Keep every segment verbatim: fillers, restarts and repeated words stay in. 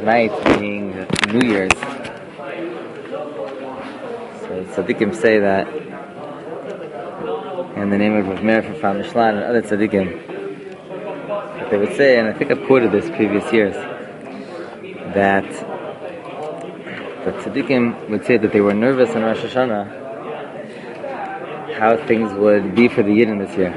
tonight being New Year's, so tzaddikim say that in the name of Rav Meir from Mishlan and other tzaddikim, that they would say, and I think I've quoted this previous years, that the tzaddikim would say that they were nervous in Rosh Hashanah how things would be for the Yidden this year.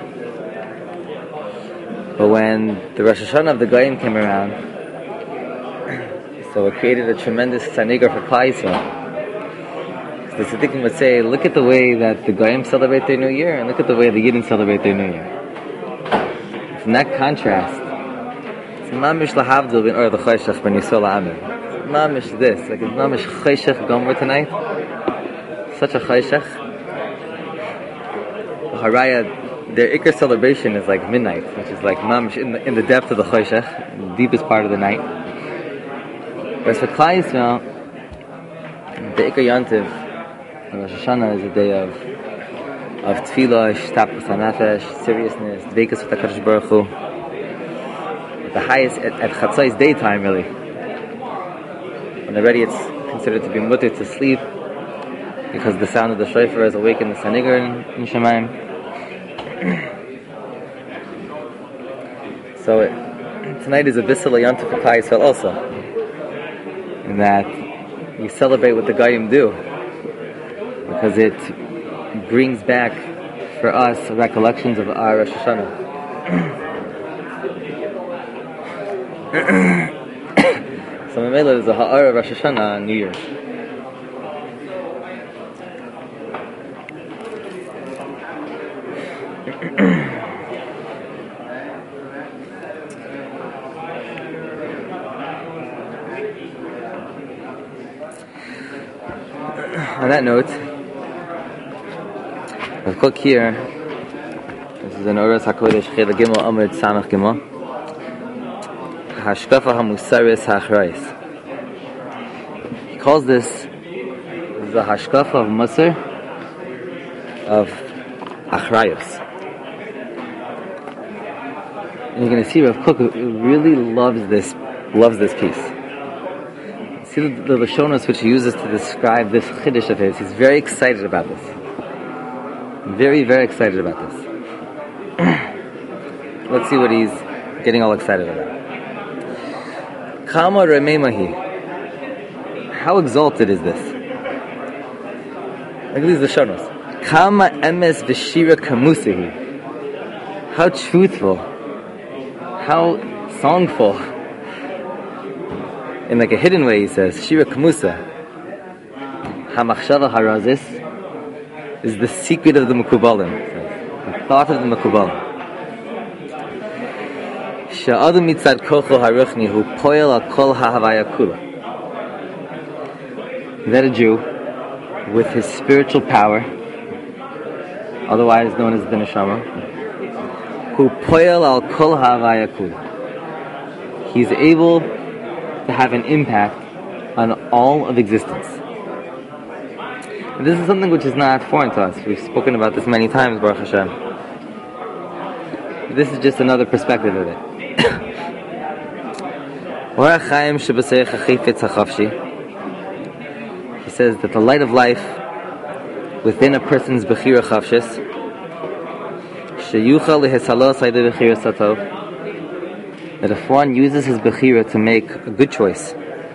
But when the Rosh Hashanah of the Goyim came around, so it created a tremendous tzanigar for Klal Yisrael. The tzaddikim would say, look at the way that the Goyim celebrate their New Year, and look at the way the Yidden celebrate their New Year. From that contrast, it's mamish lahavdil bin or the choshech ben yisol ha'amim. It's mamish this, like it's mamish choshech gomer tonight. Such a choshech. The Haraya, their Iker celebration is like midnight, which is like mamish in the, in the depth of the choshech, the deepest part of the night. Whereas for Klal Yisrael, the Iker Yantiv, Rosh Hashanah, is a day of of tefillah, shtapus hanefesh, seriousness, dveikus with HaKadosh Baruch Hu. At the highest, at, at Chatzai's daytime, really. When already it's considered to be mutter to sleep, because the sound of the shofar has awakened the Sanigar in, in Shemaim. So it, tonight is a Bissel Yantiv for Klal Yisrael also, in that we celebrate what the Goyim do, because it brings back for us recollections of our Rosh Hashanah. So Mamela is a Ha'ara Rosh Hashanah on New Year's. On that note, I've got here, this is an Oras HaKodesh Chela Gimel Amud Samach Gimel, Hashkafa HaMusaris HaAchrayis. He calls this, this is a Hashkafa of Musar of Achrayos. And you're going to see Rav Kook really loves this, loves this piece. See the, the Lashonos which he uses to describe this Chiddush of his. He's very excited about this. Very, very excited about this. Let's see what he's getting all excited about. Kama Rememahi. How exalted is this? Look at these Lashonos. Kama Emes V'Shira Kamusihi. How truthful. How songful. In like a hidden way, he says, Shira Kamusa, Hamachshava Harazis, is the secret of the Mekubalim, the thought of the Mekubalim. Sha'adu mitzad kocho haruchni hu poel al kol ha'havaya kula. That a Jew, with his spiritual power, otherwise known as the Neshama, hu poel al kol ha'havaya kula. He's able to have an impact on all of existence. And this is something which is not foreign to us. We've spoken about this many times, Baruch Hashem. This is just another perspective of it. He says that the light of life within a person's Bechira Chavshis, that if one uses his Bechira to make a good choice,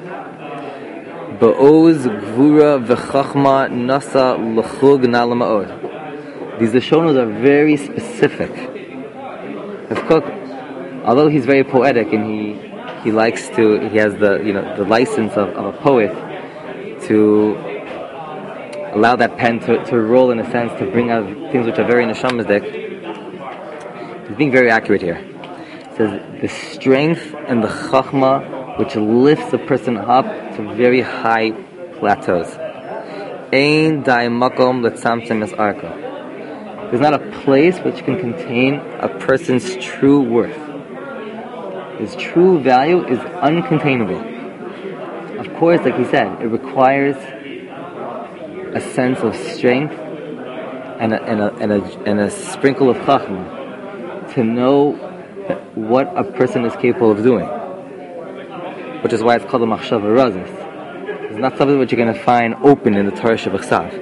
Ba'oz Gvura V'chachma Nasa L'chug Na'lama'od. These Lashonos are very specific. Rav Kook, although he's very poetic and he he likes to, he has the you know the license of, of a poet to allow that pen to, to roll in a sense to bring out things which are very neshamazdik. He's being very accurate here. He says the strength and the chachma which lifts a person up to very high plateaus. Ein dai makom letzamtzem es arka. There's not a place which can contain a person's true worth. His true value is uncontainable. Of course, like he said, it requires a sense of strength and a, and a, and a, and a sprinkle of chachma to know what a person is capable of doing. which is why it's called a machshava razis. It's not something that you're going to find open in the Torah Shabbat.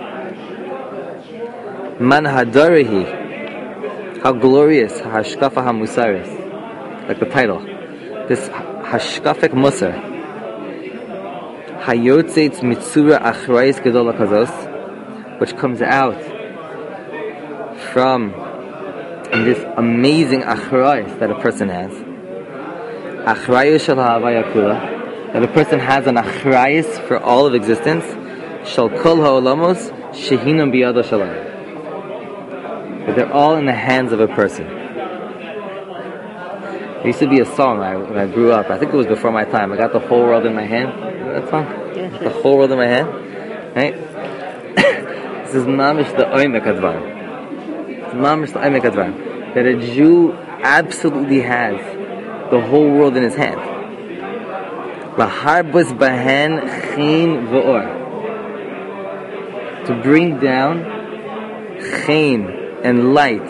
Man hadarihi, how glorious, hashkafa hamusaris, like the title. This hashkafik musar, hayotzeitz mitzura achrayis gedola kazos, which comes out from this amazing achrayis that a person has. Achrayus shel ha'avaya kula, that a person has an achrayus for all of existence. Shal kol ha'olamos shehinam biyado shalom. But they're all in the hands of a person. There used to be a song I, when I grew up. I think it was before my time. I got the whole world in my hand. Remember that song? Yeah, sure. The whole world in my hand. Right? This is mamish the oimek advar. It's mamish the oimek advar. That a Jew absolutely has the whole world in his hand. Laharbus bahan chen v'or. To bring down chen and light.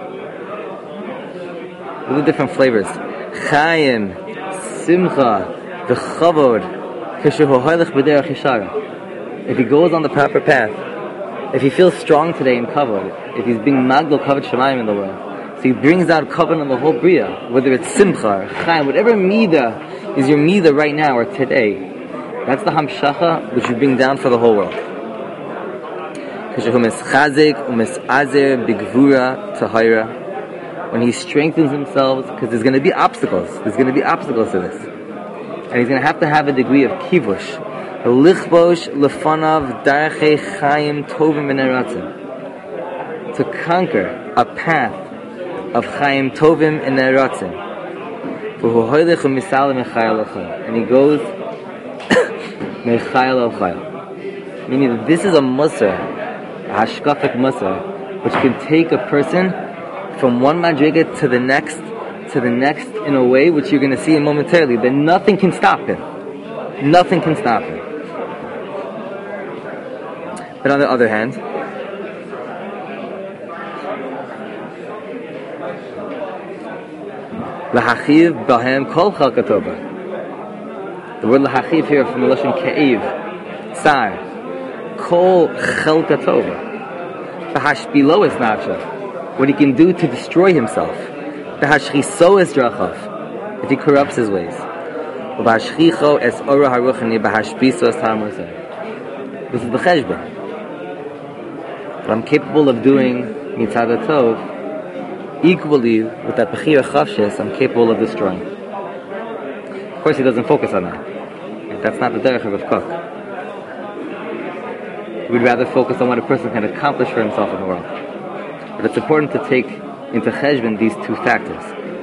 With the different flavors. Chaim, simcha, the chavod, kishuhoylech b'derech yishara. If he goes on the proper path, if he feels strong today in kavod, if he's being magdal kavod shemayim in the world, so he brings out kavod on the whole bria, whether it's simcha or chaim, whatever midah is your midah right now or today, that's the hamshacha which you bring down for the whole world. When he strengthens himself, because there's going to be obstacles, there's going to be obstacles to this, and he's going to have to have a degree of kivush. Lichbosh lefanav darchei chaim tovim v'neratzim, to conquer a path of chaim tovim and neratzim. And he goes mechayel al chayel, meaning that this is a musar, a hashkafik musar, which can take a person from one madriga to the next, to the next in a way which you're going to see momentarily, that nothing can stop him. Nothing can stop him. But on the other hand, lahachiv bahem kol chalka tova. The word lahachiv here from the lashon keiv, tsar, kol chalka tova. Bahashpilo is nafsha. What he can do to destroy himself. Bahashchiso es drachav, if he corrupts his ways. Bahashchicho es ora haruchani bahashpiso es tamusah. This is the cheshbon. What I'm capable of doing mitzad tov, equally with that bechira chavshes, I'm capable of destroying. Of course, he doesn't focus on that. That's not the derech of Rav Kook. We'd rather focus on what a person can accomplish for himself in the world. But it's important to take into cheshbon these two factors.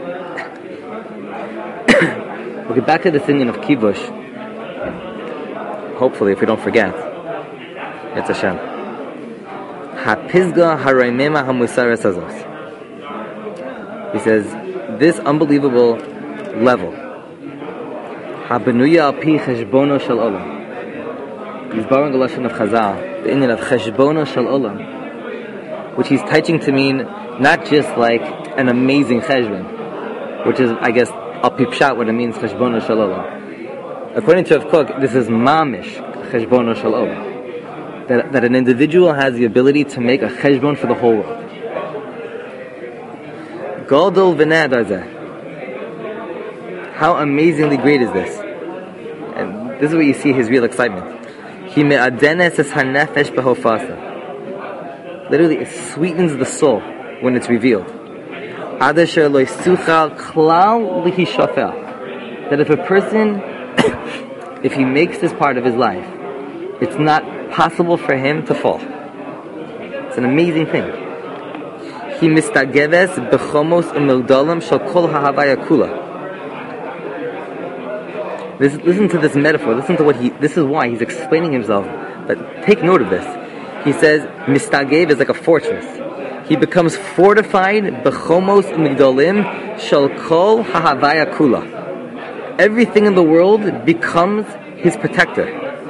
We'll get back to this Indian of kibush. Hopefully, if we don't forget. It's Hashem. Ha-pizga haraymema ha-musaras hazos. He says, this unbelievable level. Ha-benuya al-pi cheshbono shel olam. He's borrowing the lashon of Chazal, the Indian of cheshbono shel olam, which he's teaching to mean not just like an amazing cheshbon, which is, I guess, al-pi pshat what it means cheshbono shel olam. According to Rav Kook, this is mamish cheshbono shel olam. That, that an individual has the ability to make a cheshbon for the whole world. Gadol v'nadar. How amazingly great is this? And this is where you see his real excitement. He me'adenes es hanefesh behofasa. Literally, it sweetens the soul when it's revealed. Adasher lo yisuchal klal lihishafel. That if a person, if he makes this part of his life, it's not possible for him to fall. It's an amazing thing. He mistageves bechomos umildalim shal kol hahavaya kula. Listen to this metaphor. Listen to what he. This is why he's explaining himself. But take note of this. He says mistagev is like a fortress. He becomes fortified bechomos umildalim shal kol hahavaya kula. Everything in the world becomes his protector.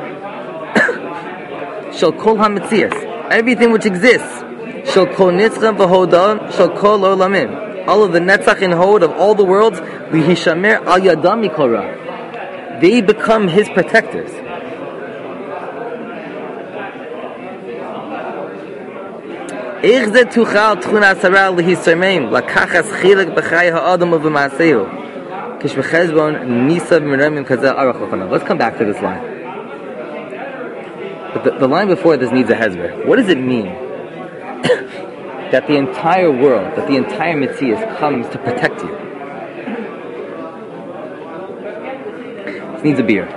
Shall kol hametzias, everything which exists. Shall kol nitzcha v'hoda, shall kol olamim. All of the netzach and hod of all the worlds, lihishamer al yadam mikora. they become his protectors. איך זה תוכל תכונה שרה להישרמם, לקחת חלק בחיי האדם ובמעשהו. כשבחשבון ניסה ומרמים כזה ארוך לפניו. Let's come back to this line. But the, the line before this needs a hezbollah. What does it mean that the entire world, that the entire Metzius comes to protect you? This needs a beer.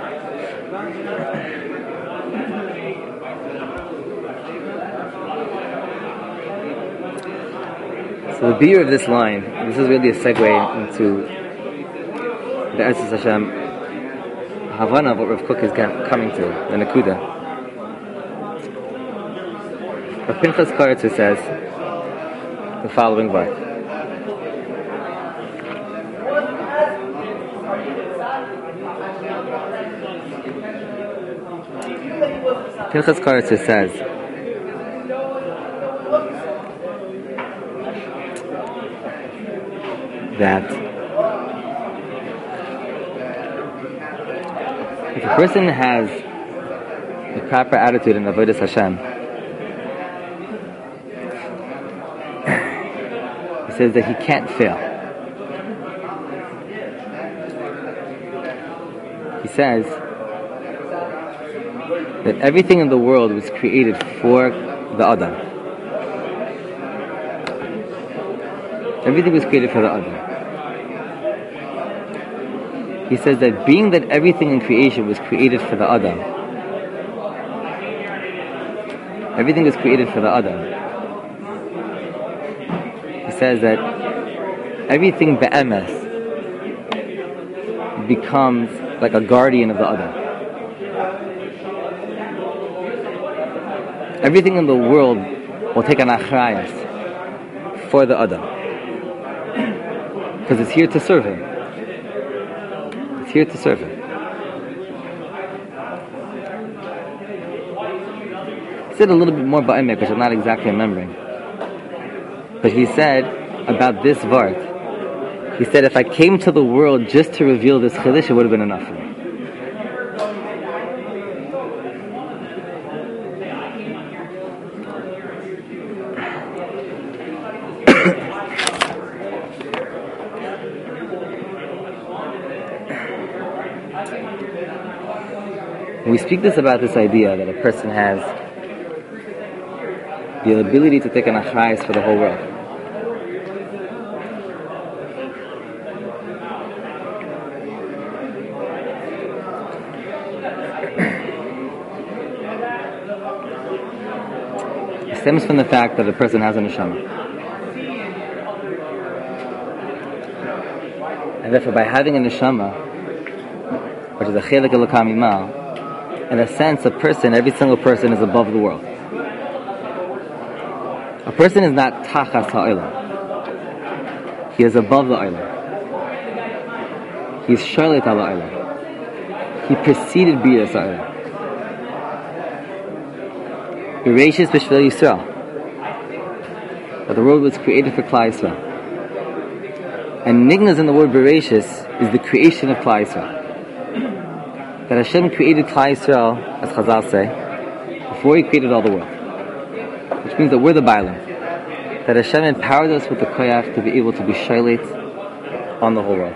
So the beer of this line, this is really a segue into the Eretz Hashem Havana of what Rav Kook is coming to, the Nakuda. Rav Pinchas Karatzer says the following verse. Pinchas Karatzer says that if a person has the proper attitude in Avodas Hashem, he says that he can't fail. He says that everything in the world was created for the Adam. Everything was created for the Adam. He says that being that everything in creation was created for the Adam, everything was created for the Adam, he says that everything be'emes becomes like a guardian of the Adam. Everything in the world will take an achrayas for the Adam, because it's here to serve him. It's here to serve him. He said a little bit more about Emek, which I'm not exactly remembering. But he said about this Vart, he said, if I came to the world just to reveal this Chiddush, it would have been enough for me. We speak this about this idea that a person has the ability to take an achrayus for the whole world. It stems from the fact that a person has a neshama. And therefore by having a neshama, which is a chelik elokah mimal, in a sense, a person, every single person is above the world. A person is not tachas ha'olam. He is above the olam. He is sholet al ha'olam. He preceded biras ha'olam. Bereishis b'shvil Yisrael. But the world was created for Klal Yisrael. And nignas in the word Bereishis is the creation of Klal Yisrael. That Hashem created Klal Yisrael, as Chazal say, before He created all the world. Which means that we're the Bailim. That Hashem empowered us with the koyach to be able to be shaylet on the whole world.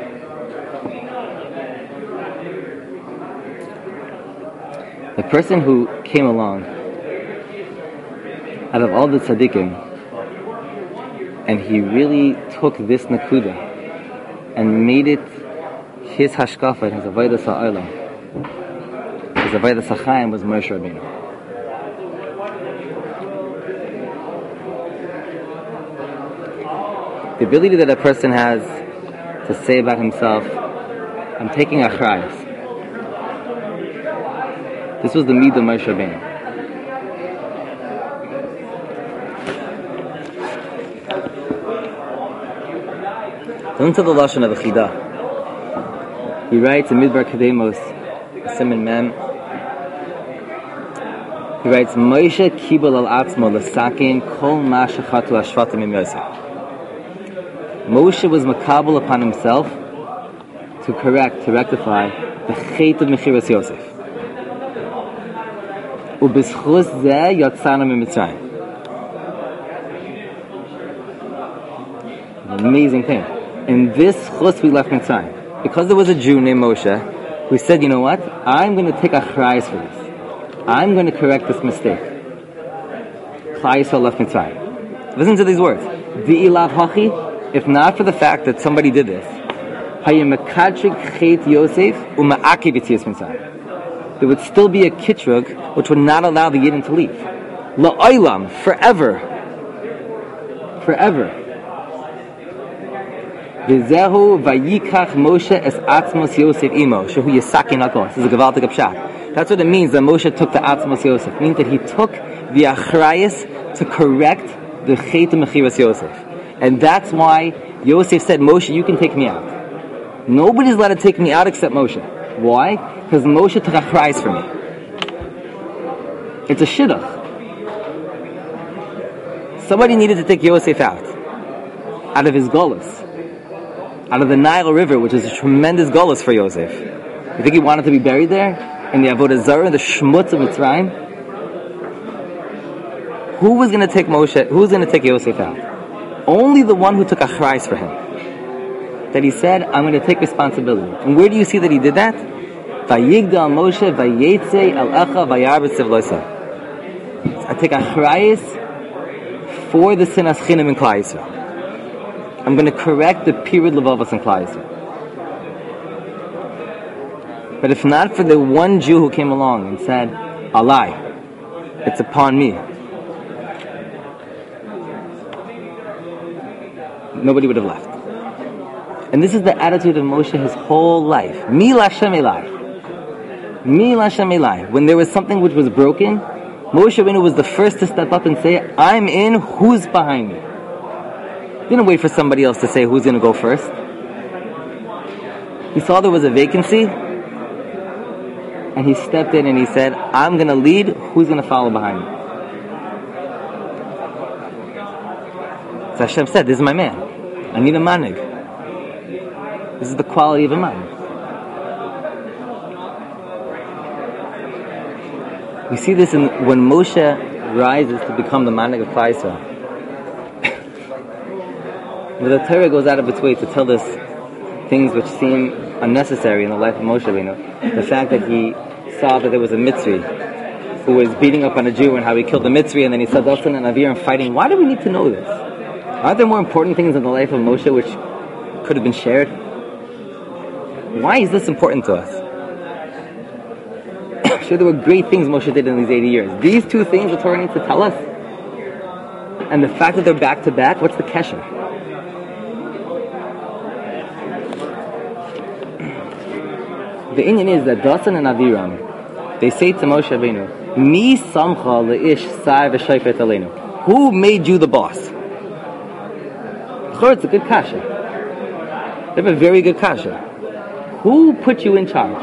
The person who came along out of all the tzaddikim, and he really took this nakuda and made it his hashkafa and his avodas ha'olam, his avodas ha'chaim, was Moshe Rabbeinu. The ability that a person has to say about himself, I'm taking achrayus. This was the midah of Moshe Rabbeinu. Listen to the lashon of the Chidah. He writes in Midbar Kedemos, Siman Mem. He writes, Moshe kibul al atzmo l'sakin kol ma shechatu hashvatim im Yosef. Moshe was makabel upon himself to correct, to rectify the Chet of Mechiras Yosef. Ubizchus zeh yatzanu mimitzrayim. An amazing thing. In this chus we left Mitzrayim. Because there was a Jew named Moshe who said, you know what? I'm going to take achrayus for this. I'm going to correct this mistake. Klal Yisrael left Mitzrayim. Listen to these words. Di'ilav hachi, if not for the fact that somebody did this, hayemekadshik chet Yosef uma'akiv yitzias Mitzrayim. There would still be a kitrug which would not allow the Yidden to leave. La'olam, forever. Forever. V'zehu vayikach Moshe es atzmos Yosef imo, shehu yisakin hakol. This is a gewaltig pshat. That's what it means that Moshe took the atzmos Yosef. It means that he took the achrayus to correct the chet mechiras Yosef. And that's why Yosef said, Moshe, you can take me out. Nobody's allowed to take me out except Moshe. Why? Because Moshe took achrayus for me. It's a shidduch. Somebody needed to take Yosef out. Out of his golus. Out of the Nile River, which is a tremendous golus for Yosef. You think he wanted to be buried there? In the Avodah Zarah, the Shmutz of Mitzrayim? Who was going to take Moshe, who was going to take Yosef out? Only the one who took achrayus for him. That he said, I'm going to take responsibility. And where do you see that he did that? Vayigdal Moshe vayetze al acha vayarbe tzivlosa. I take achrayus for the sinas chinim in Klal Yisrael. I'm going to correct the period levavos in Klal Yisrael. But if not for the one Jew who came along and said, Alai, it's upon me, nobody would have left. And this is the attitude of Moshe his whole life. Mi Lashem Elai. Mi Lashem Elai. When there was something which was broken, Moshe Rabbeinu was the first to step up and say, I'm in, who's behind me? Didn't wait for somebody else to say who's going to go first. He saw there was a vacancy, and he stepped in and he said, I'm going to lead, who's going to follow behind me? So Hashem said, this is my man. I need a manig. This is the quality of a manig. We see this in, when Moshe rises to become the manig of Klal Yisrael. The Torah goes out of its way to tell us things which seem unnecessary in the life of Moshe Rabbeinu. The fact that he saw that there was a Mitzri who was beating up on a Jew and how he killed the Mitzri, and then he saw Dasan and Avir and fighting. Why do we need to know this? Aren't there more important things in the life of Moshe which could have been shared? Why is this important to us? I'm sure there were great things Moshe did in these eighty years. These two things the Torah needs to tell us. And the fact that they're back to back, what's the kesher? The Indian is that Dasan and Aviram, they say to Moshe Rabbeinu, Mi samcha leish sai v'shayfet aleinu. Who made you the boss? It's a good kasha. They have a very good kasha. Who put you in charge?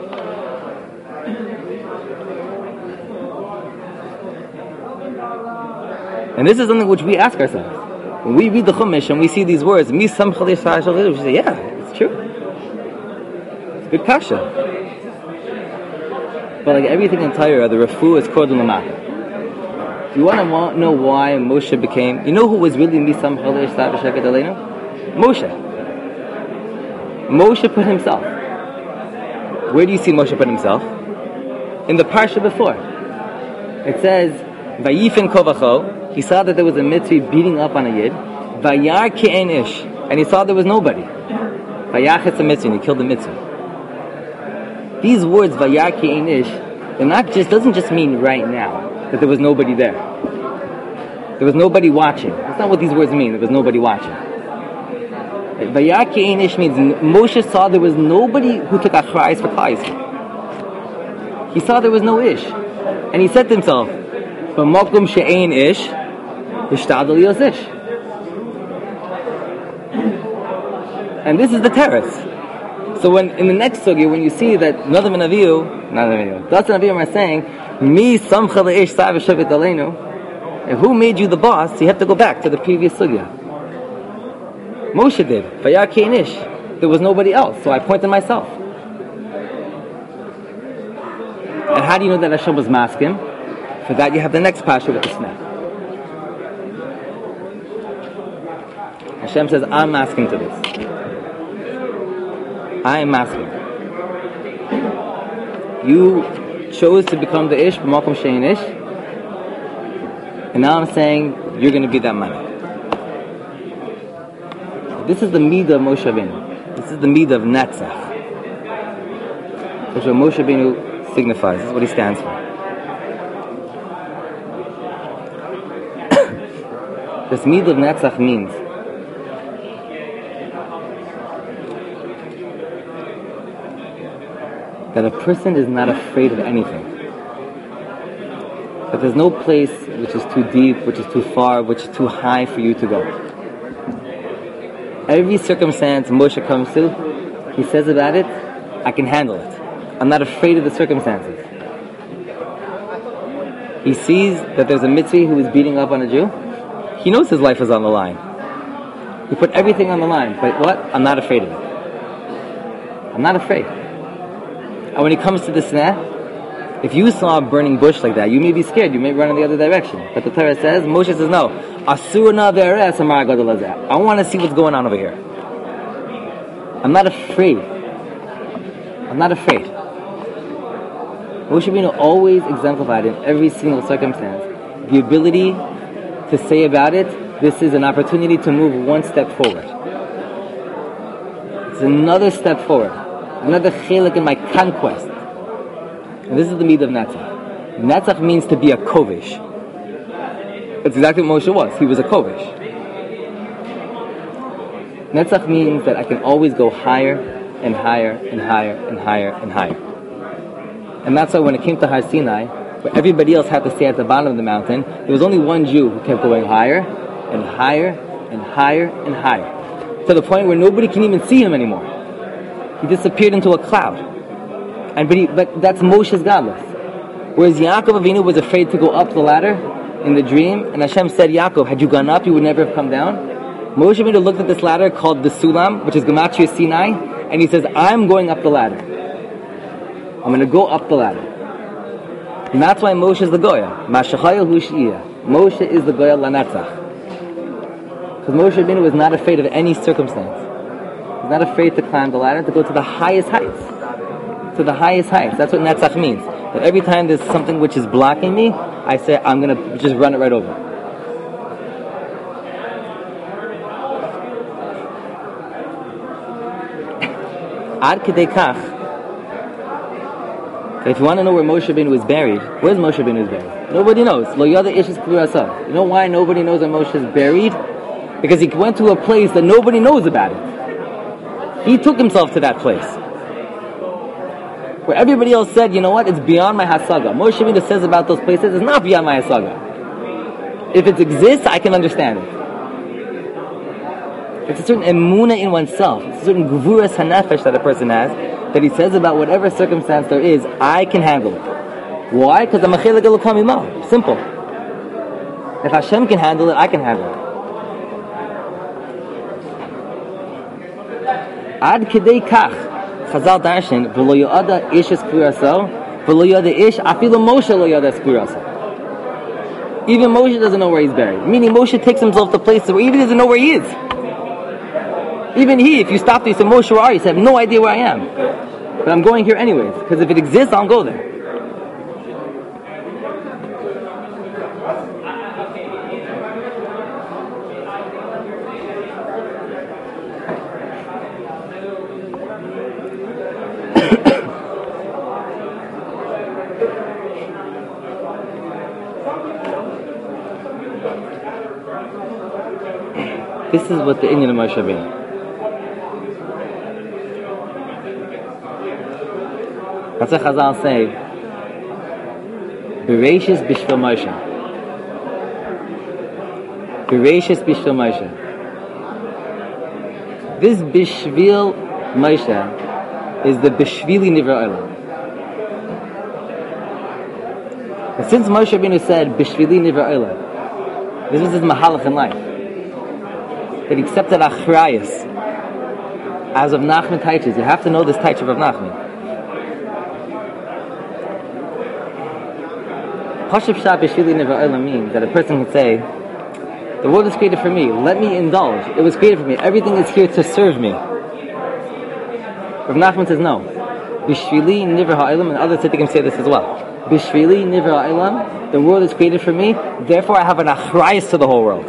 And this is something which we ask ourselves. When we read the Chumash and we see these words, Mi samcha leish sai v'shayfet aleinu, we say, yeah, it's true. Good kasha. But like everything in Torah, the refu is called l'mata. Do you want to know why Moshe became... You know who was really Misam Chalesh Sav Sheket Aleinu? Moshe. Moshe put himself. Where do you see Moshe put himself? In the parsha before. It says, Vayifin kovacho. He saw that there was a mitzvah beating up on a yid. Vayar ke'en ish. And he saw there was nobody. Vayachetz a mitzvah. And he killed the mitzvah. These words, Vayar ke'en ish, they're not just, doesn't just mean right now, that there was nobody there. There was nobody watching. That's not what these words mean, there was nobody watching. Vayar ke'en ish means Moshe saw there was nobody who took achrayus for Klal Yisrael. He saw there was no ish. And he said to himself, B'makom she'ein ish, v'shtadel yos ish. And this is the terrace. So when in the next sugya, when you see that Nadav and Avihu, not Avihu, Dasan and Avihu are saying, Mi samcha leish sai v'shayfet aleinu, and who made you the boss? You have to go back to the previous sugya. Moshe did. Vayar ke'en ish. There was nobody else, so I pointed myself. And how do you know that Hashem was masking? For that you have the next pasha with the sneh. Hashem says, I'm masking to this. I am masking. You chose to become the ish, b'makom she'ein ish, and now I'm saying you're going to be that man. This is the midah of Moshe Rabbeinu. This is the midah of Netzach. That's what Moshe Rabbeinu signifies. This is what he stands for. This midah of Netzach means that a person is not afraid of anything. That there's no place which is too deep, which is too far, which is too high for you to go. Every circumstance Moshe comes to, he says about it, I can handle it. I'm not afraid of the circumstances. He sees that there's a mitzvah who is beating up on a Jew. He knows his life is on the line. He put everything on the line. But what? I'm not afraid of it. I'm not afraid. And when he comes to the sneh, if you saw a burning bush like that, you may be scared, you may run in the other direction. But the Torah says, Moshe says, no. I want to see what's going on over here. I'm not afraid. I'm not afraid. Moshe Rabbeinu always exemplified in every single circumstance the ability to say about it, this is an opportunity to move one step forward. It's another step forward. Another chilek in my conquest. And this is the midah of Netzach. Netzach means to be a kovish. That's exactly what Moshe was. He was a kovish. Netzach means that I can always go higher and higher and higher and higher and higher. And that's why when it came to Har Sinai, where everybody else had to stay at the bottom of the mountain, there was only one Jew who kept going higher and higher and higher and higher. To the point where nobody can even see him anymore. He disappeared into a cloud. And but, he, but that's Moshe's godless. Whereas Yaakov Avinu was afraid to go up the ladder in the dream, and Hashem said, Yaakov, had you gone up, you would never have come down. Moshe Avinu looked at this ladder called the Sulam, which is Gematria Sinai, and he says, I'm going up the ladder. I'm going to go up the ladder. And that's why Moshe is the Goya. Mashachayel Hushiyah. Moshe is the Goya Lanetzach. Because Moshe Rabbeinu was not afraid of any circumstance. He's not afraid to climb the ladder, to go to the highest heights. To the highest heights. That's what Netzach means. That every time there's something which is blocking me, I say, I'm going to just run it right over. Ad Kedei Kach. If you want to know where Moshe Rabbeinu was buried, where's Moshe Rabbeinu was buried? Nobody knows. Lo Yada Ish is Kvur Asah. You know why nobody knows where Moshe is buried? Because he went to a place that nobody knows about it. He took himself to that place. Where everybody else said, you know what, it's beyond my hasaga. Moshe Rabbeinu says about those places, it's not beyond my hasaga. If it exists, I can understand it. It's a certain emunah in oneself. It's a certain gvuras hanefesh that a person has, that he says about whatever circumstance there is, I can handle it. Why? Because I'm a chelik elokam imo. Simple. If Hashem can handle it, I can handle it. Ad kedei kach. Chazal darshan, v'lo yo'ada ish es kvur aso, v'lo yo'ada ish, afilu Moshe lo yo'ada es kvur aso. Even Moshe doesn't know where he's buried. Meaning Moshe takes himself to places where he even doesn't know where he is. Even he, if you stop there, you say, Moshe, where are you? He said, I have no idea where I am. But I'm going here anyways, because if it exists, I'll go there. This is what the Inyan of Moshe Rabbeinu. That's what Chazal say. Bereshis b'shvil Moshe. Bereshis b'shvil Moshe. This b'shvil Moshe is the b'shvili nivra olam. And since Moshe Rabbeinu said b'shvili nivra olam, this was his mahalach in life. That he accepted achrayas as of Nachman Taiches. You have to know this Taiches of Nachman. Pashup Shah Bishvili Nivra Olam means that a person can say, the world was created for me, let me indulge. It was created for me. Everything is here to serve me. Rav Nachman says no. Bishvili Nivra Ha'olam, and other tzaddikim say this as well. Bishvili Nivra Ha'olam, the world is created for me, therefore I have an achrayus to the whole world.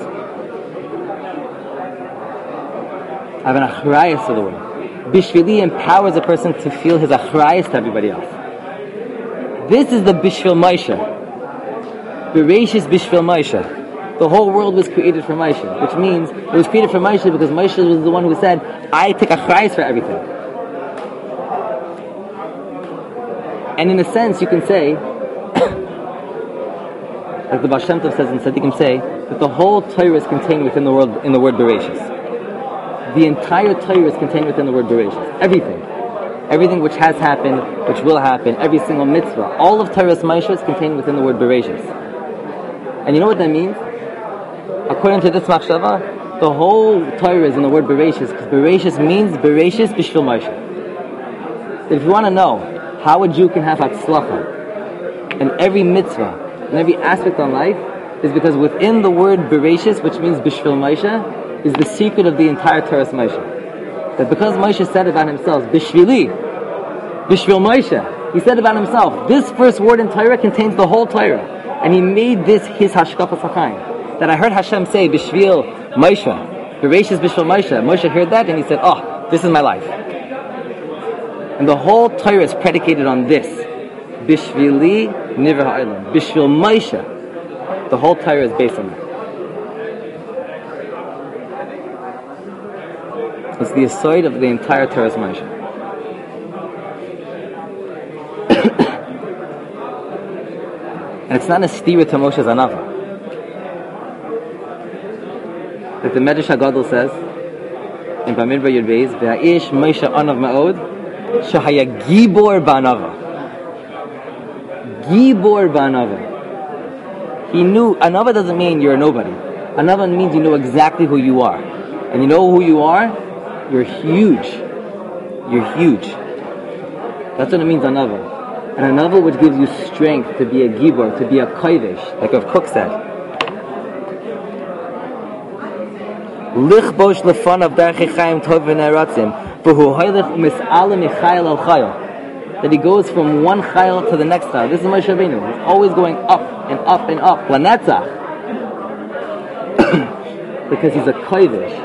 I have an achrayus to the world. Bishvili empowers a person to feel his achrayus to everybody else. This is the Bishvil Moshe. Bereshis Bishvil Moshe. The whole world was created for Moshe, which means it was created for Moshe because Moshe was the one who said, I take achrayus for everything. And in a sense, you can say, like the Baal Shem Tov says, and Tzaddikim say, that the whole Torah is contained within the word in the word Bereshis. The entire Torah is contained within the word Bereshis. Everything. Everything which has happened, which will happen, every single mitzvah, all of Torah's Moshe is contained within the word Bereshis. And you know what that means? According to this machshava, the whole Torah is in the word Bereshis, because Bereshis means Bereshis Bishvil Moshe. If you want to know how a Jew can have hatzlacha and every mitzvah and every aspect of life, is because within the word Bereshis, which means Bishvil Moshe, is the secret of the entire Torah's Moshe. That because Moshe said about himself, Bishvili, Bishvil Moshe, he said about himself, this first word in Torah contains the whole Torah. And he made this his hashkafas hachayim. That I heard Hashem say, Bishvil Moshe, Bereshis Bishvil Moshe. Moshe heard that and he said, oh, this is my life. And the whole Torah is predicated on this. Bishvili Nivra Ha'olam. Bishvil Moshe. The whole Torah is based on that. It's the aside of the entire Torah's Moshe. And it's not a stira to Moshe's anava. Like the Medrash HaGadol says in Bamidbar Yud Beis, V'ha'ish Moshe anav ma'od shehaya gibor ba'anava. Gibor ba'anava. He knew, anava doesn't mean you're a nobody. Anava means you know exactly who you are. And you know who you are? You're huge. You're huge. That's what it means, anava. And anava which gives you strength to be a gibor, to be a kodesh, like Rav Kook said. Lichbosh lefanav darchei chayim tov v'neratzim, v'hu hoylech u'mis'aleh michayil al chayil. That he goes from one chayil to the next chayil. This is Moshe Rabbeinu. He's always going up and up and up. Lanetzach. Because he's a kodesh.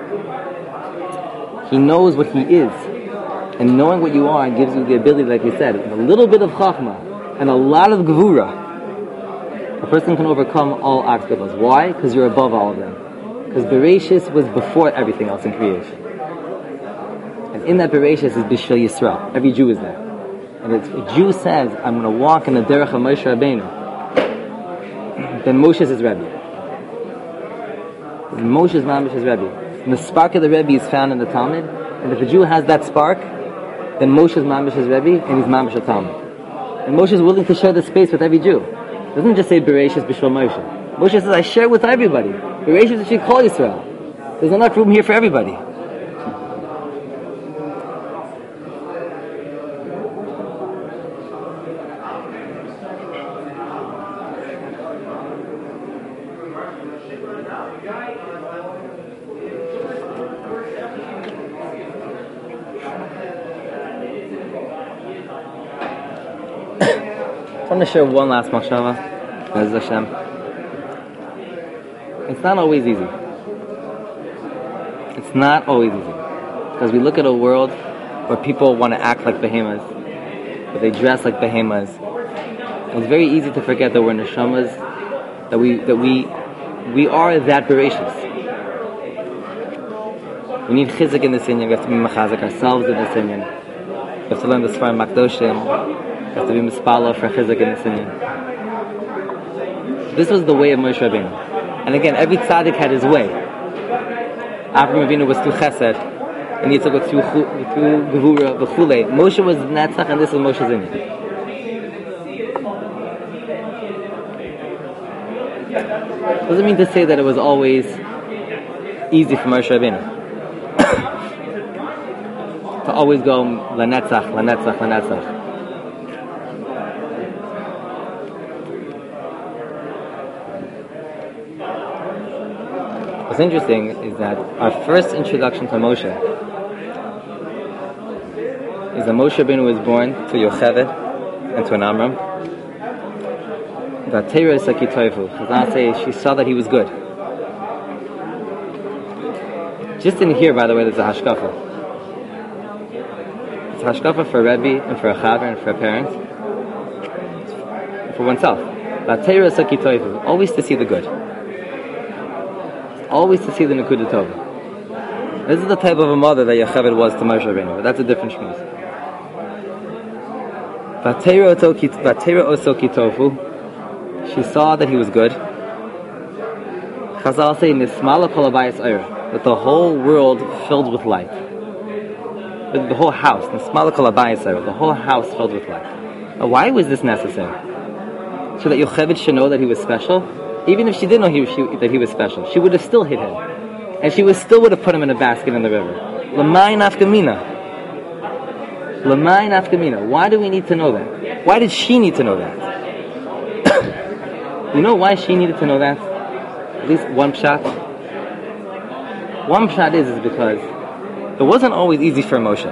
He knows what he is. And knowing what you are gives you the ability, like we said, a little bit of chachma and a lot of gevura. A person can overcome all obstacles. Why? Because you're above all of them. Because Bereshis was before everything else in creation. And in that Bereshis is Bishvil Yisrael. Every Jew is there. And if a Jew says, I'm going to walk in the derech of Moshe Rabbeinu, then Moshe is his Rebbe. Moshe is Mamish his Rebbe. And the spark of the Rebbe is found in the Talmud. And if a Jew has that spark, then Moshe is Mamish his Rebbe, and he's Mamish a Talmud. And Moshe is willing to share the space with every Jew. He doesn't just say Bereshis Bishvil Moshe. Moshe says, I share with everybody. Bereshis is call Yisrael. There's enough room here for everybody. I want to share one last machshava. Be'ez Hashem. It's not always easy. It's not always easy. Because we look at a world where people want to act like behemoths, where they dress like behemoths. It's very easy to forget that we're neshamas, that we that we we are that Bereshis. We need chizuk in this inyan. We have to be mechazik ourselves in this inyan. We have to learn the Sfarim Makdoshim. We have to be mispala for chizuk in this inyan. This was the way of Moshe Rabbeinu. And again, every tzaddik had his way. Avraham Avinu was through chesed, and Yitzchak was through, through gevura, v'chulei. Moshe was netzach, and this was Moshe's inyan. Doesn't mean to say that it was always easy for Moshe Rabbeinu to always go lanetzach, lanetzach, lanetzach. What's interesting is that our first introduction to Moshe is that Moshe Rabbeinu was born to Yocheved and to an Amram. That Torah is like Yitoifu. Chazal say she saw that he was good. Just in here, by the way, there's a hashkafa. It's a hashkafa for a Rebbe and for a Chaver and for a parent, for oneself. That Torah is like Yitoifu. Always to see the good. Always to see the Nekuda Tova. This is the type of a mother that Yocheved was to Moshe Rabbeinu, but that's a different shmuz. Vatera oso kitofu. She saw that he was good. Chazal say nismala kol habayis oyer, that the whole world filled with light. The whole house, nismala kol habayis oyer, the whole house filled with light. Now, why was this necessary? So that Yocheved should know that he was special. Even if she didn't know he, she, that he was special, she would have still hid him, and she would still would have put him in a basket in the river. L'may nafkamina. L'may nafkamina. Why do we need to know that? Why did she need to know that? You know why she needed to know that? At least one pshat. One pshat is is because it wasn't always easy for Moshe.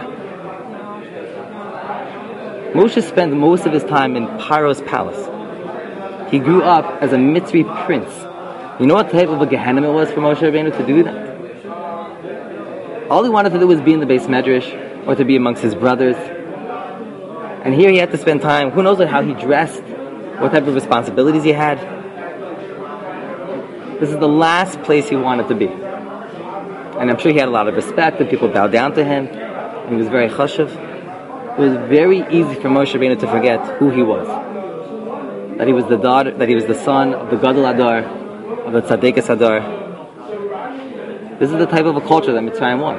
Moshe spent most of his time in Paro's palace. He grew up as a Mitzri prince. You know what type of a Gehenna it was for Moshe Rabbeinu to do that? All he wanted to do was be in the Beis Medrash, or to be amongst his brothers. And here he had to spend time, who knows how he dressed, what type of responsibilities he had. This is the last place he wanted to be. And I'm sure he had a lot of respect, and people bowed down to him. And he was very chashuv. It was very easy for Moshe Rabbeinu to forget who he was. That he was the daughter, that he was the son of the Gadol Adar, of the Tzaddikus Adar. This is the type of a culture that Mitzrayim was.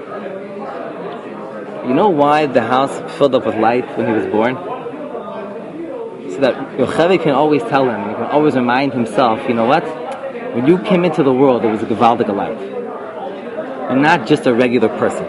You know why the house filled up with light when he was born? So that Yocheved can always tell him, he can always remind himself, you know what? When you came into the world, there was a Gevaldik light. You're not just a regular person.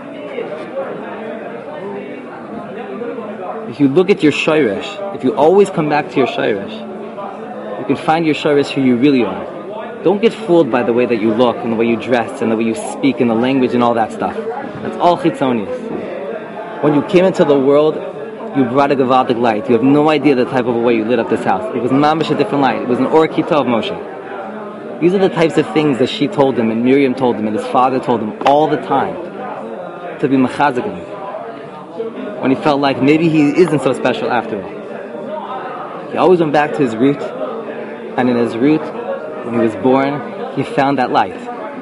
If you look at your shayresh, if you always come back to your shayresh, you can find your shayresh who you really are. Don't get fooled by the way that you look and the way you dress and the way you speak and the language and all that stuff. That's all chitzonius. When you came into the world, you brought a Gevaldik light. You have no idea the type of a way you lit up this house. It was mamish a different light. It was an Or Kitov Moshe. These are the types of things that she told him and Miriam told him and his father told him all the time to be mechazik him. When he felt like maybe he isn't so special after all. He always went back to his root, and in his root, when he was born, he found that light.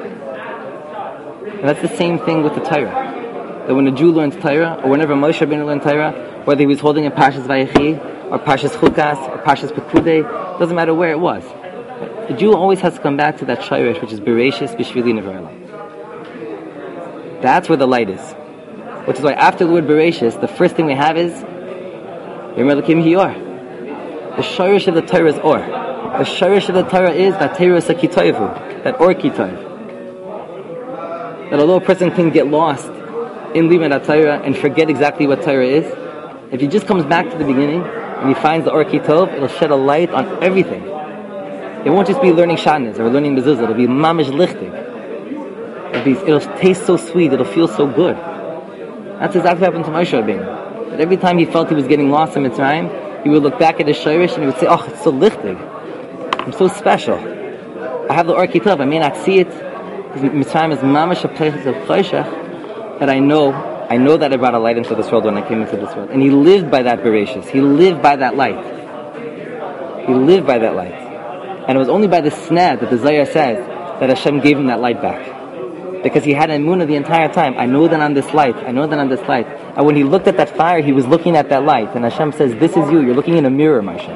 And that's the same thing with the Torah. That when a Jew learns Torah, or whenever Moshe Rabbeinu learned Torah, whether he was holding a Parshas Vayechi, or Parshas Chukas, or Parshas Pekudei, doesn't matter where it was. The Jew always has to come back to that Shayresh, which is Bereshis B'Shvili Nevarla. That's where the light is. Which is why after the word Bereshis, the first thing we have is Yom Elokim Hiyor. The Shayresh of the Torah is Or. The Shayresh of the Torah is that Torah is a Kitoyevu, that Or Kitoyev. That although a person can get lost in leaving that Torah and forget exactly what Torah is, if he just comes back to the beginning and he finds the Or Kitov, it'll shed a light on everything. It won't just be learning Shadnis or learning Mezuzah, it'll be Mamish Lichtig. It'll, be, it'll taste so sweet, it'll feel so good. That's exactly what happened to Moshe Rabbeinu. That every time he felt he was getting lost in Mitzrayim, he would look back at his Shayresh and he would say, oh, it's so lichtig. I'm so special. I have the Or Kitov, I may not see it, because Mitzrayim is mamash a place of Choshech, but I know, I know that I brought a light into this world when I came into this world. And he lived by that Bereshis. He lived by that light. He lived by that light. And it was only by the sneh that the Zohar says that Hashem gave him that light back. Because he had an emunah the entire time. I know that I'm this light. I know that I'm this light. And when he looked at that fire, he was looking at that light. And Hashem says, this is you. You're looking in a mirror, Moshe.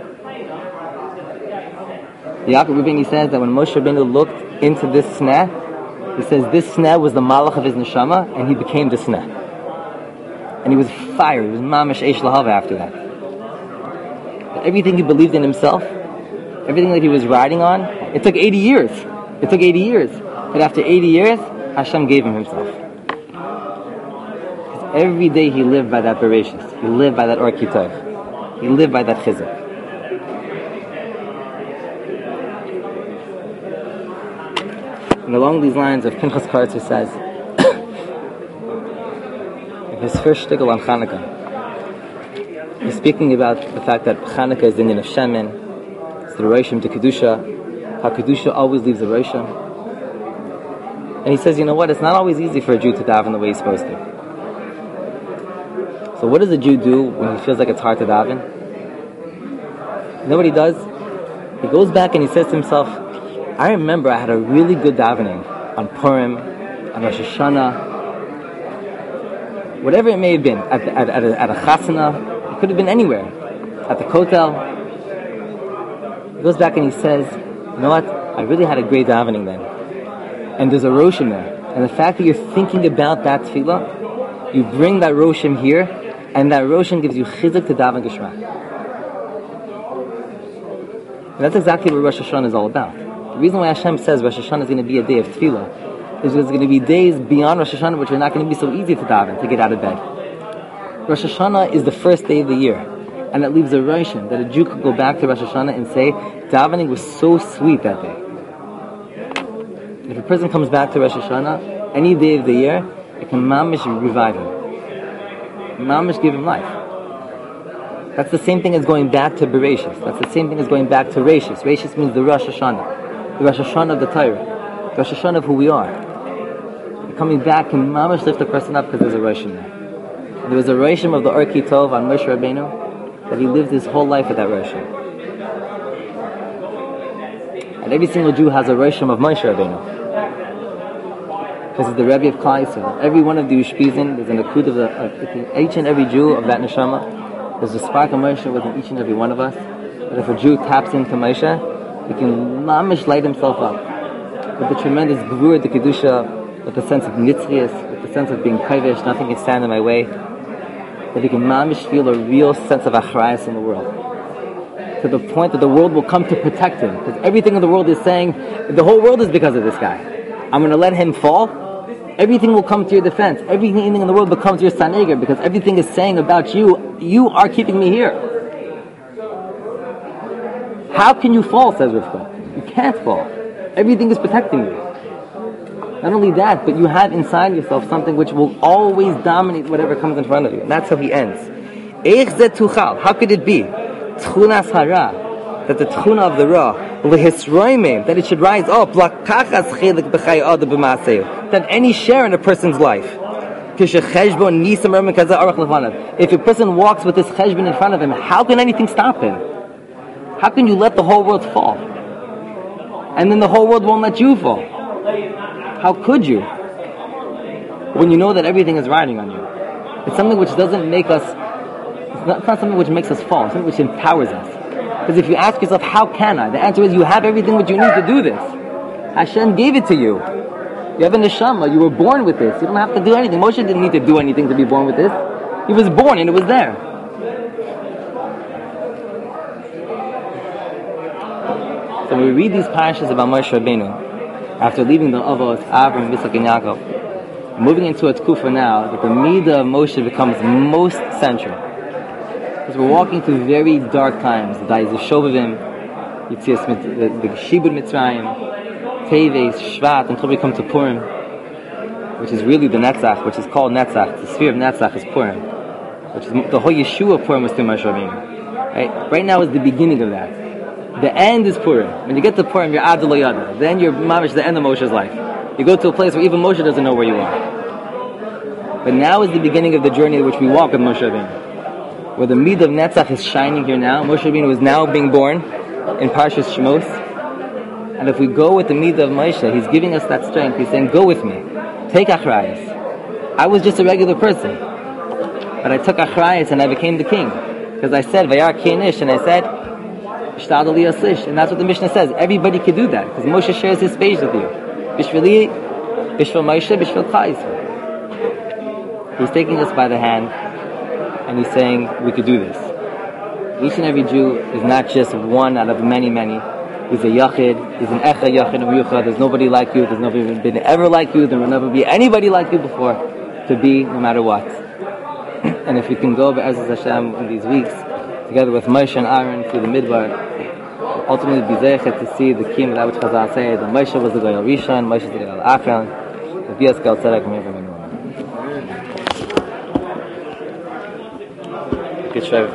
The Yaakov Rubini says that when Moshe Rabbeinu looked into this sneh, he says this sneh was the malach of his neshama, and he became the sneh. And he was fire. He was mamish eish lahava after that. But everything he believed in himself, everything that he was riding on, it took eighty years. It took eighty years. But after eighty years, Hashem gave him himself. Because every day he lived by that Bereshis. He lived by that Or Kitov. He lived by that Chizuk. And along these lines of Pinchas Karzer says, in his first shtickle on Chanukah, he's speaking about the fact that Chanukah is the Indian of Shemin, it's the Roshim to Kedusha, how Kedusha always leaves a Roshim. And he says, you know what, it's not always easy for a Jew to daven the way he's supposed to. So what does a Jew do when he feels like it's hard to daven? You know what he does? He goes back and he says to himself, I remember I had a really good davening on Purim, on Rosh Hashanah, whatever it may have been, at, the, at, at, a, at a chasana, it could have been anywhere, at the kotel. He goes back and he says, you know what, I really had a great davening then. And there's a roshim there. And the fact that you're thinking about that tefillah, you bring that roshim here, and that roshim gives you chizuk to daven geshmak. And that's exactly what Rosh Hashanah is all about. The reason why Hashem says Rosh Hashanah is going to be a day of tefillah is because there's going to be days beyond Rosh Hashanah which are not going to be so easy to daven, to get out of bed. Rosh Hashanah is the first day of the year, and it leaves a roshim that a Jew could go back to Rosh Hashanah and say, davening was so sweet that day. If a person comes back to Rosh Hashanah, any day of the year, it can mamish revive him. Mamish give him life. That's the same thing as going back to Bereshis. That's the same thing as going back to Rashis. Rashis means the Rosh Hashanah. The Rosh Hashanah of the Torah. The Rosh Hashanah of who we are. And coming back can mamish lift the person up because there's a Roshim there. And there was a Roshim of the Orki Tov on Moshe Rabbeinu that he lived his whole life with that Roshim. And every single Jew has a Roshim of Moshe Rabbeinu. This is the Rebbe of Klal Yisrael. Every one of the Ushpizin, there's an akud of the, uh, each and every Jew of that neshama. There's a spark of Moshe within each and every one of us. But if a Jew taps into Moshe, he can mamish light himself up with the tremendous gvura, the kedusha, with the sense of nitzrius, with the sense of being kaivish, nothing can stand in my way. That he can mamish feel a real sense of achrayas in the world, to the point that the world will come to protect him, because everything in the world is saying the whole world is because of this guy. I'm going to let him fall. Everything will come to your defense. Everything in the world becomes your saneger, because everything is saying about you, you are keeping me here. How can you fall, says Rivka? You can't fall. Everything is protecting you. Not only that, but you have inside yourself something which will always dominate whatever comes in front of you. And that's how he ends. How could it be? Tchunas hara, that the tchuna of the ra, that it should rise up, to have any share in a person's life. If a person walks with this cheshbon in front of him, how can anything stop him? How can you let the whole world fall? And then the whole world won't let you fall. How could you? When you know that everything is riding on you. It's something which doesn't make us, it's not, it's not something which makes us fall, it's something which empowers us. Because if you ask yourself, how can I? The answer is, you have everything what you need to do this. Hashem gave it to you. You have a neshama, you were born with this. You don't have to do anything. Moshe didn't need to do anything to be born with this. He was born and it was there. So when we read these parashas about Moshe Rabbeinu, after leaving the Avos, Avram, Yitzchak, and Yaakov, moving into a tkufa now, that the Midah of Moshe becomes most central. Because we're walking through very dark times. The Dais of Shovavim, Yitzias, the Shibud Mitzrayim, Teves, Shvat, until we come to Purim, which is really the Netzach, which is called Netzach. The sphere of Netzach is Purim, which is the whole Yeshua of Purim was through Moshe Rabbeinu. Right? Right now is the beginning of that. The end is Purim. When you get to Purim, you're Ad Lo Yada. Then you're mamish the end of Moshe's life. You go to a place where even Moshe doesn't know where you are. But now is the beginning of the journey which we walk with Moshe Rabbeinu, where the Midah of Netzach is shining here now. Moshe Rabbeinu is now being born in Parshas Shemos. And if we go with the Midah of Moshe, he's giving us that strength. He's saying, go with me. Take Achrayas. I was just a regular person. But I took Achrayas and I became the king. Because I said, Vayar Kenish, and I said, Shtadal Yasish. And that's what the Mishnah says. Everybody can do that. Because Moshe shares his space with you. Bishvili, Bishvil Moshe, Bishvil Chai. He's taking us by the hand. And he's saying, we could do this. Each and every Jew is not just one out of many, many. He's a Yachid, he's an Echa Yachid of Yuchad. There's nobody like you, there's nobody been ever like you, there will never be anybody like you before to be, no matter what. And if we can go Be'ezus Hashem in these weeks, together with Moshe and Aaron through the Midbar, ultimately be zeichet to see the kiyum that which Chazal say that Moshe was the Goyal Rishon, Moshe was the Goyal Achron, the Bias Gal Tzedek, and everyone. Good show.